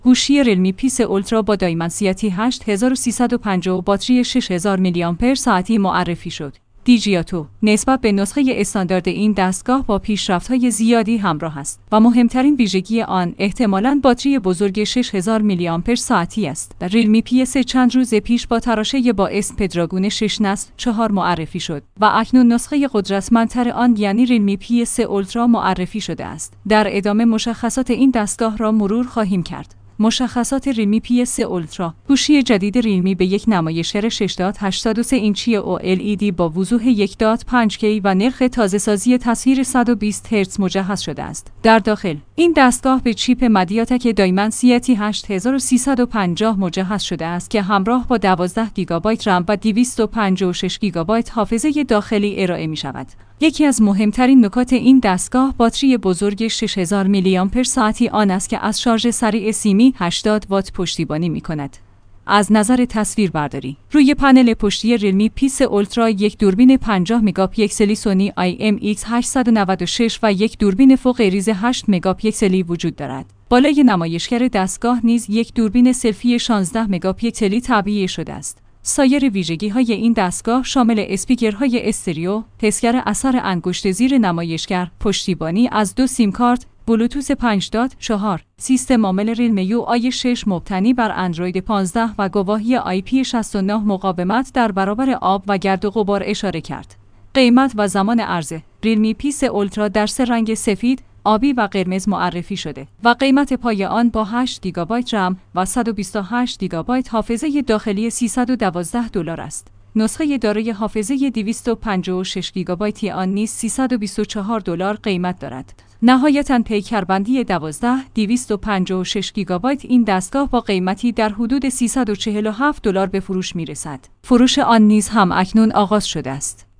گوشی ریلمی پیس اولترا با دایمنسیتی 8350 و باتری 6000 میلی آمپر ساعتی معرفی شد. دیجیاتو نسبت به نسخه استاندارد این دستگاه با پیشرفت‌های زیادی همراه است و مهمترین ویژگی آن احتمالاً باتری بزرگ 6000 میلی آمپر ساعتی است. ریلمی پیس چند روز پیش با تراشه با اسم پدراگون 6 نسل 4 معرفی شد و اکنون نسخه قدرتمندتر آن یعنی ریلمی پیس اولترا معرفی شده است. در ادامه مشخصات این دستگاه را مرور خواهیم کرد. مشخصات ریلمی پیس اولترا: گوشی جدید ریلمی به یک نمایشگر 6.83 اینچی OLED با وضوح 1.5K و نرخ تازه‌سازی تصویر 120 هرتز مجهز شده است. در داخل این دستگاه به چیپ مدیاتک دایمنسیتی 8350 مجهز شده است که همراه با 12 گیگابایت رم و 256 گیگابایت حافظه داخلی ارائه می شود. یکی از مهمترین نکات این دستگاه باتری بزرگ 6000 میلی آمپر ساعتی آن است که از شارژ سریع سیمی 80 وات پشتیبانی می کند. از نظر تصویربرداری، روی پنل پشتی ریلمی پیس اولترا یک دوربین 50 مگاپیکسلی سونی IMX896 و یک دوربین فوق ریز 8 مگاپیکسلی وجود دارد. بالای نمایشگر دستگاه نیز یک دوربین سلفی 16 مگاپیکسلی تعبیه شده است. سایر ویژگی‌های این دستگاه شامل اسپیکرهای استریو، حسگر اثر انگشت زیر نمایشگر، پشتیبانی از 2 سیم کارت، بلوتوث 5.4، سیستم عامل ریلمی UI 6 مبتنی بر اندروید 15 و گواهی IP69 مقاومت در برابر آب و گرد و غبار اشاره کرد. قیمت و زمان عرضه: ریلمی پیس اولترا در 3 رنگ سفید، آبی و قرمز معرفی شده و قیمت پای آن با 8 گیگابایت رم و 128 گیگابایت حافظه داخلی $312 است. نسخه دارای حافظه 256 گیگابایتی آن نیز $324 قیمت دارد. نهایتاً پیکربندی 256 گیگابایت این دستگاه با قیمتی در حدود $347 به فروش می‌رسد. فروش آن نیز هم اکنون آغاز شده است.